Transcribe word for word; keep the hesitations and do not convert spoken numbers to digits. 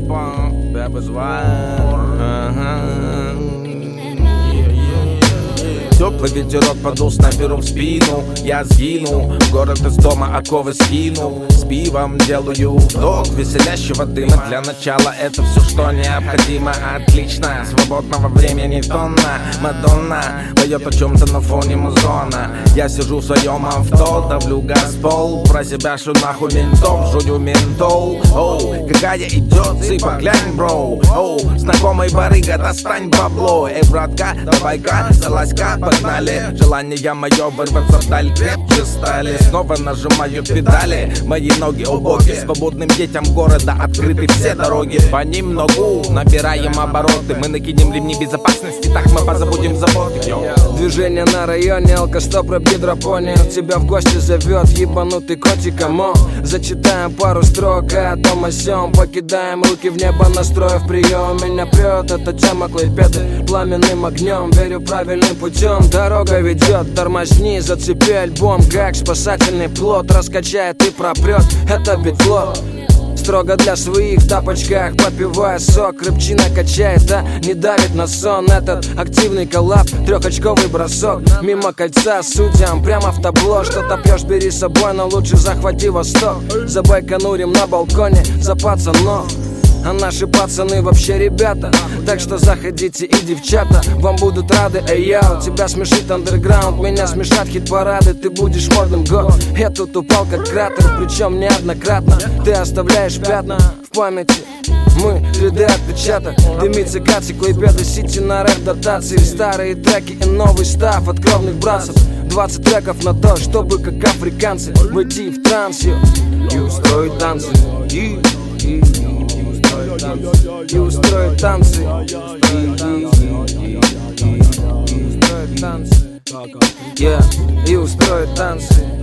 Опа, тебя вызывают. Теплый ветерок подул снайперу в спину. Я сгину, в город из дома оковы скину. С пивом делаю вдох веселящего дыма. Для начала это все, что необходимо. Отлично, свободного времени тонна. Мадонна поет о чем-то на фоне музона. Я сижу в своем авто, давлю газ в пол. Про себя шу нахуй ментов, жую ментол. Оу, какая идет цыпа, глянь, бро. Оу, знакомый барыга, достань бабло. Эй, братка, давай-ка, залазь-ка, погнали. Желание мое вырваться вдаль крепче стали. Снова нажимаю педали. Мои ноги убоги. Свободным детям города открыты все дороги. Понемногу набираем обороты. Мы накинем ремни безопасности, так мы позабудем заботы. Движение на районе, алкостоп, рэп, гидропония. Тебя в гости зовет ебанутый котик, камон. Зачитаем пару строк о том о сём. Покидаем руки в небо, настроив прием. Меня прет эта тема клейпеды пламенным огнем. Верю правильным путем, дорога ведет. Тормозни, зацепи альбом, как спасательный плот. Раскачает и пропрет, это битло. Строго для своих в тапочках, попивая сок. Рыбчина качает, а не давит на сон. Этот активный коллап, трехочковый бросок. Мимо кольца судьям, прямо в табло. Что-то пьешь, бери с собой, но лучше захвати восток. За байконурим на балконе, за пацанов. А наши пацаны вообще ребята. Так что заходите и девчата, вам будут рады. Эй, я, тебя смешит андерграунд, меня смешат хит-парады. Ты будешь модным год. Я тут упал как кратер, причем неоднократно. Ты оставляешь пятна в памяти. Мы три дэ отпечаток. Дымится каци, клейпеды, сити на рэп дотации. Старые треки и новый став от кровных братцев. Двадцать треков на то, чтобы как африканцы войти в транс и устроить танцы. И, и, и устроить танцы. И устроить танцы. Yeah, и устроить танцы.